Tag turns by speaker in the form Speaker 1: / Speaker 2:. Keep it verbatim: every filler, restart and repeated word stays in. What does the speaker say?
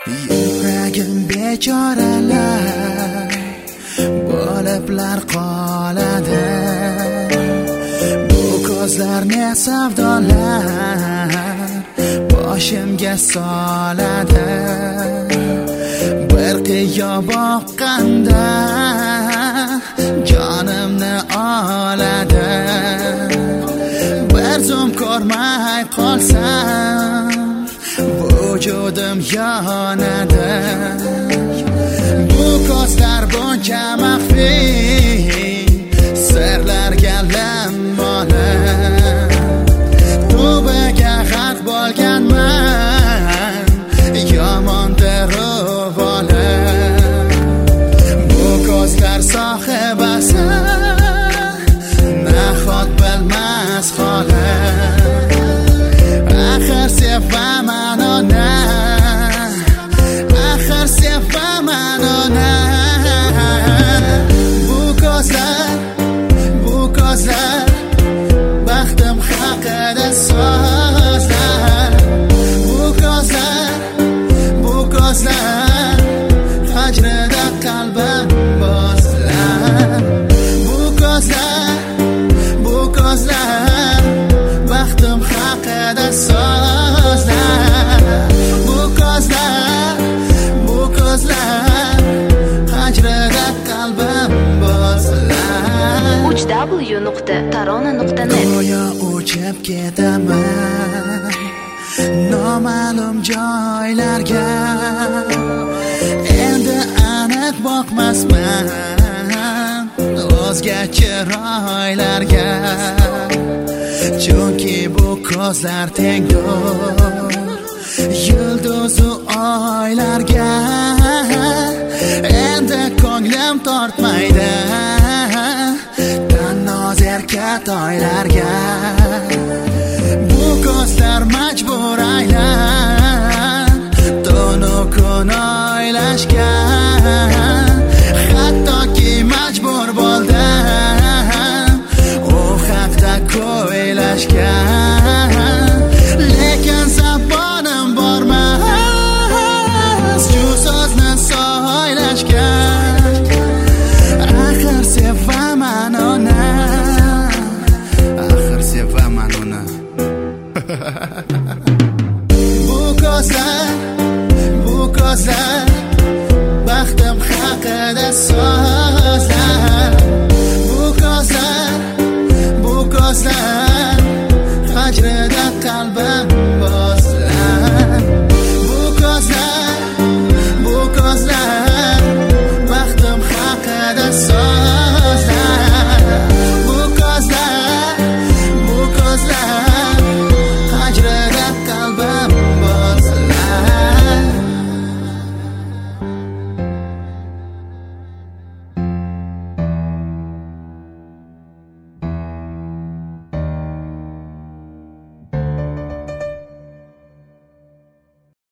Speaker 1: Yuragim bechoralar bo'liblar qoladi. Bu ko'zlarni savdolar boshimga soladi. Bir qiyo boqqanda jonimni oladi. Bir zum ko'rmay qolsam vujudim yonadi. Bu ko'zlar buncha maxfiy sirlarga lammolar. Tavbaga g'arq bo'lganman yomondir bola. Bu ko'zlar sohibasi nahot bilmas holat. Axir sevaman ona, axir sevaman ona. Bu ko'zlar, bu ko'zlar baxtim haqida so'zlar. Bu ko'zlar, bu ko'zlar hajrida qalbim bozlar. Bu ko'zlar, bu ko'zlar baxtim haqida so'zlar. Bu ko'zlar, bu ko'zlar hajrida qalbim bozlar.
Speaker 2: uch w nuqta tarona nuqta net
Speaker 1: Go'yo uchib ketaman noma'lum joylarga. Endi aniq boqmasman o'zga chiroylarga. Chunki bu ko'zlar tengdur yulduzu oylarga. Endi ko'nglim tortmaydi tannoz erkatoylarga. Bu ko'zlar majbur aylan tunu kun o'ylashga.